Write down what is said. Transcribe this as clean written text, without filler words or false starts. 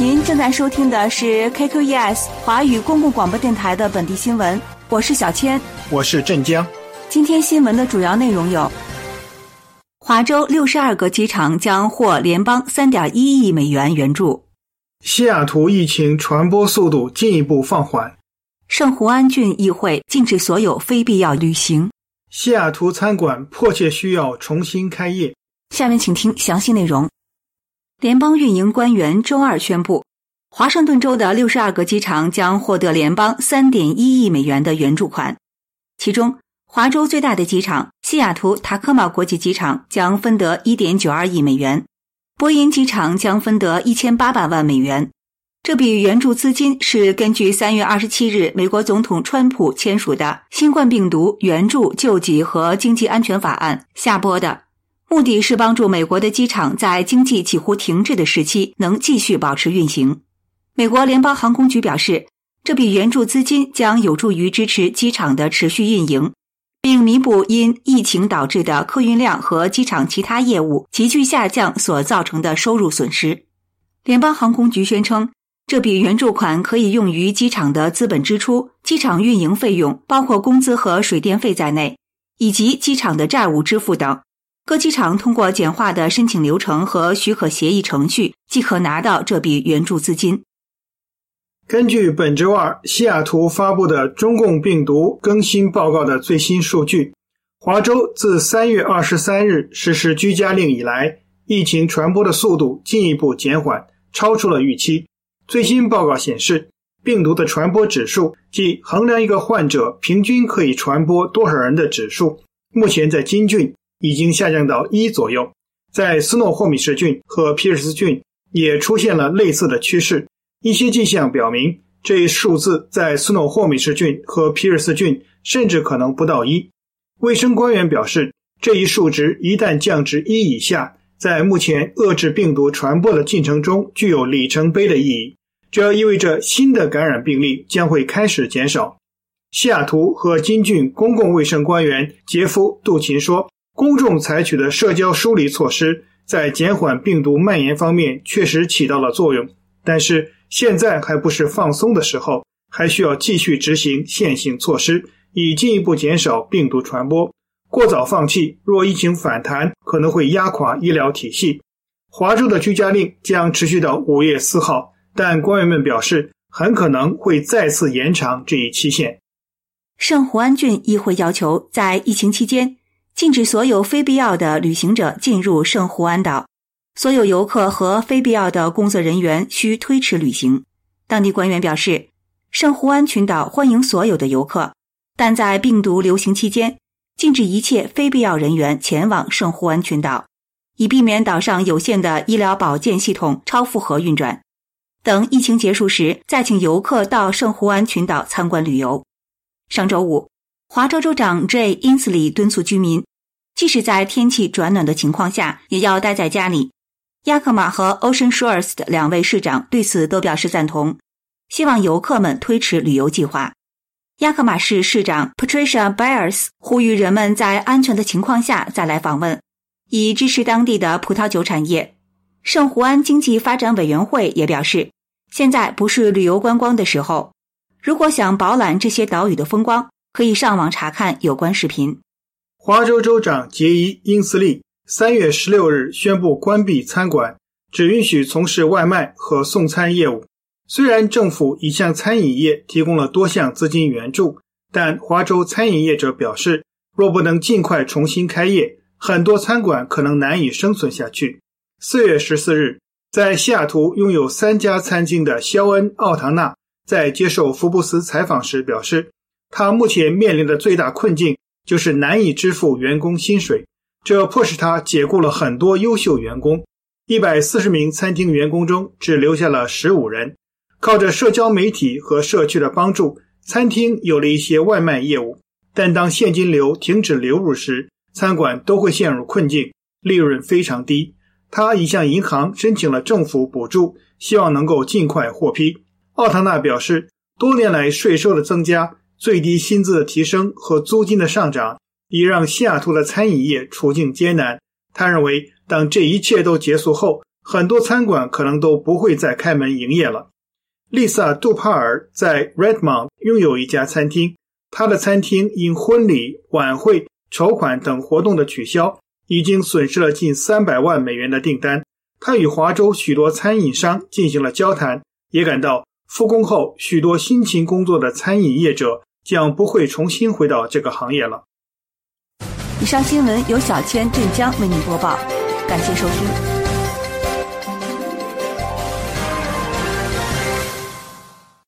您正在收听的是 KQES 华语公共广播电台的本地新闻，我是小千， 我是镇江。 今天新闻的主要内容有：华州62个机场将获联邦 3.1 亿美元援助； 西雅图疫情传播速度进一步放缓； 圣胡安郡议会禁止所有非必要旅行； 西雅图餐馆迫切需要重新开业。 下面请听详细内容。联邦运营官员周二宣布，华盛顿州的62个机场将获得联邦 3.1 亿美元的援助款，其中华州最大的机场西雅图塔科马国际机场将分得 1.92 亿美元，波音机场将分得1800万美元。这笔援助资金是根据3月27日美国总统川普签署的新冠病毒援助救济和经济安全法案下拨的，目的是帮助美国的机场在经济几乎停滞的时期能继续保持运行。美国联邦航空局表示，这笔援助资金将有助于支持机场的持续运营，并弥补因疫情导致的客运量和机场其他业务急剧下降所造成的收入损失。联邦航空局宣称，这笔援助款可以用于机场的资本支出、机场运营费用，包括工资和水电费在内，以及机场的债务支付等。各机场通过简化的申请流程和许可协议程序，即可拿到这笔援助资金。 根据本周二西雅图发布的中共病毒更新报告的最新数据，华州自3月23日实施居家令以来，疫情传播的速度进一步减缓，超出了预期。最新报告显示，病毒的传播指数，即衡量一个患者平均可以传播多少人的指数，目前在金郡已经下降到1左右，在斯诺霍米氏郡和皮尔斯郡也出现了类似的趋势。一些迹象表明，这一数字在斯诺霍米氏郡和皮尔斯郡甚至可能不到1。卫生官员表示，这一数值一旦降至1以下，在目前遏制病毒传播的进程中具有里程碑的意义。这意味着新的感染病例将会开始减少。西雅图和金郡公共卫生官员杰夫·杜勤说，公众采取的社交疏离措施在减缓病毒蔓延方面确实起到了作用，但是现在还不是放松的时候，还需要继续执行现行措施，以进一步减少病毒传播。过早放弃，若疫情反弹，可能会压垮医疗体系。华州的居家令将持续到5月4号，但官员们表示，很可能会再次延长这一期限。 圣胡安郡议会要求在疫情期间禁止所有非必要的旅行者进入圣胡安岛，所有游客和非必要的工作人员需推迟旅行。当地官员表示，圣胡安群岛欢迎所有的游客，但在病毒流行期间，禁止一切非必要人员前往圣胡安群岛，以避免岛上有限的医疗保健系统超负荷运转。等疫情结束时，再请游客到圣胡安群岛参观旅游。上周五，华州州长 Jay Inslee 敦促居民，即使在天气转暖的情况下，也要待在家里。亚克马和 Ocean Shores 的2位市长对此都表示赞同，希望游客们推迟旅游计划。亚克马市市长 Patricia Byers 呼吁人们在安全的情况下再来访问，以支持当地的葡萄酒产业。圣胡安经济发展委员会也表示，现在不是旅游观光的时候，如果想饱览这些岛屿的风光，可以上网查看有关视频。 华州州长杰伊·因斯利3月16日宣布关闭餐馆，只允许从事外卖和送餐业务。虽然政府已向餐饮业提供了多项资金援助，但华州餐饮业者表示，若不能尽快重新开业，很多餐馆可能难以生存下去。4月14日，在西雅图拥有3家餐厅的肖恩·奥唐纳在接受福布斯采访时表示，他目前面临的最大困境就是难以支付员工薪水，这迫使他解雇了很多优秀员工。140名餐厅员工中只留下了15人。靠着社交媒体和社区的帮助，餐厅有了一些外卖业务，但当现金流停止流入时，餐馆都会陷入困境，利润非常低。他已向银行申请了政府补助，希望能够尽快获批。奥唐纳表示，多年来税收的增加、最低薪资的提升和租金的上涨，已让西雅图的餐饮业处境艰难。他认为，当这一切都结束后， 很多餐馆可能都不会再开门营业了。丽萨·杜帕尔在 Redmond 拥有一家餐厅，她的餐厅因婚礼、晚会、筹款等活动的取消，已经损失了近300万美元的订单。他与华州许多餐饮商进行了交谈，也感到复工后许多辛勤工作的餐饮业者将不会重新回到这个行业了。 以上新闻由小千、镇江为您播报，感谢收听。